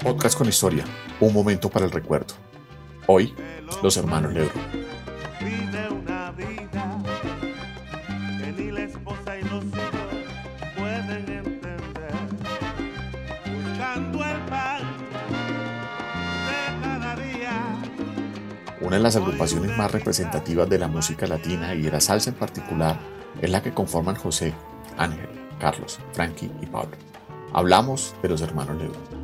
Podcast con historia, un momento para el recuerdo. Hoy, los hermanos Lebrón. Vive una vida que ni la esposa y los hijos pueden entender. Buscando el pan de cada día. Una de las agrupaciones más representativas de la música latina y de la salsa en particular es la que conforman José, Ángel, Carlos, Frankie y Pablo. Hablamos de los hermanos Lebrón.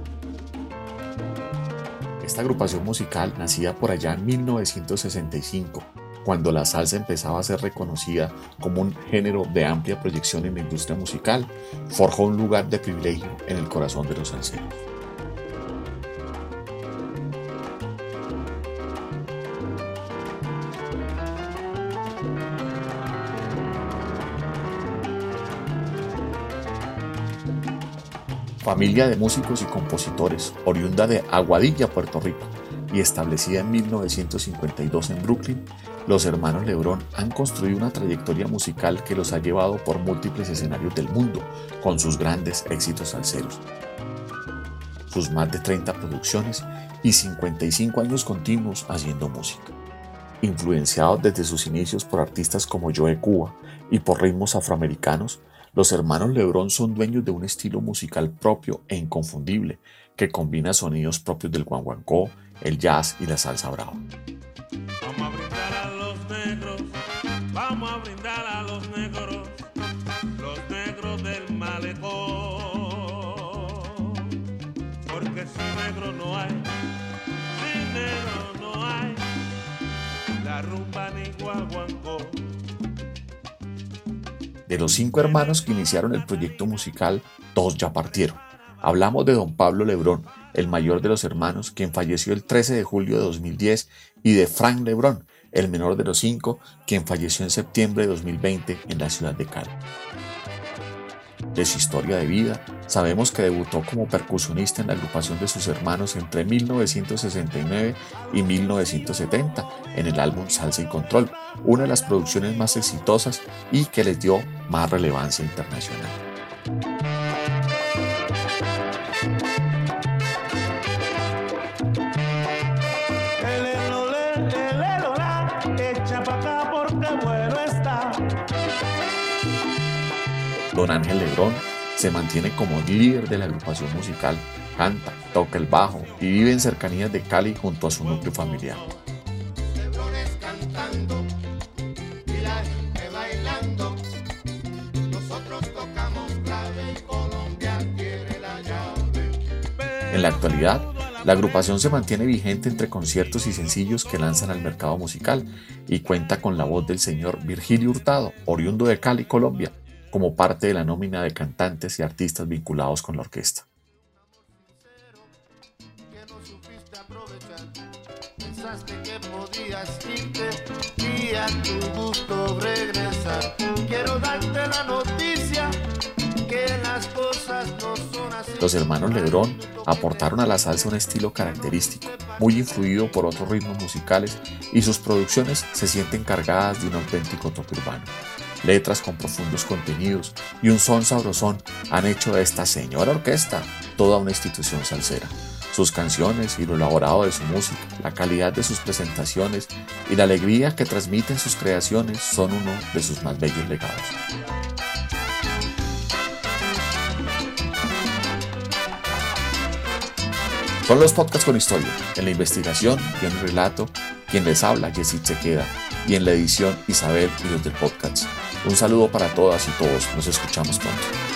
Esta agrupación musical, nacida por allá en 1965, cuando la salsa empezaba a ser reconocida como un género de amplia proyección en la industria musical, forjó un lugar de privilegio en el corazón de los salseros. Familia de músicos y compositores, oriunda de Aguadilla, Puerto Rico, y establecida en 1952 en Brooklyn, los hermanos Lebrón han construido una trayectoria musical que los ha llevado por múltiples escenarios del mundo, con sus grandes éxitos salseros. Sus más de 30 producciones y 55 años continuos haciendo música. Influenciados desde sus inicios por artistas como Joe Cuba y por ritmos afroamericanos, los hermanos Lebrón son dueños de un estilo musical propio e inconfundible que combina sonidos propios del guaguancó, el jazz y la salsa brava. Vamos a brindar a los negros, vamos a brindar a los negros del malecón. Porque sin negro no hay, sin negro no hay, la rumba ni guaguancó. De los 5 hermanos que iniciaron el proyecto musical, 2 ya partieron. Hablamos de don Pablo Lebrón, el mayor de los hermanos, quien falleció el 13 de julio de 2010, y de Frank Lebrón, el menor de los 5, quien falleció en septiembre de 2020 en la ciudad de Cali. De su historia de vida, sabemos que debutó como percusionista en la agrupación de sus hermanos entre 1969 y 1970 en el álbum Salsa y Control, una de las producciones más exitosas y que les dio más relevancia internacional. Don Ángel Lebrón se mantiene como líder de la agrupación musical, canta, toca el bajo y vive en cercanías de Cali junto a su núcleo familiar. En la actualidad, la agrupación se mantiene vigente entre conciertos y sencillos que lanzan al mercado musical y cuenta con la voz del señor Virgilio Hurtado, oriundo de Cali, Colombia, como parte de la nómina de cantantes y artistas vinculados con la orquesta. Los hermanos Lebrón aportaron a la salsa un estilo característico, muy influido por otros ritmos musicales, y sus producciones se sienten cargadas de un auténtico toque urbano. Letras con profundos contenidos y un son sabrosón han hecho de esta señora orquesta toda una institución salsera. Sus canciones y lo elaborado de su música, la calidad de sus presentaciones y la alegría que transmiten sus creaciones son uno de sus más bellos legados. Son los podcasts con historia. En la investigación, guión y relato, quien les habla, Yesid Sequeda, y en la edición, Isabel y los del podcast. Un saludo para todas y todos. Nos escuchamos pronto.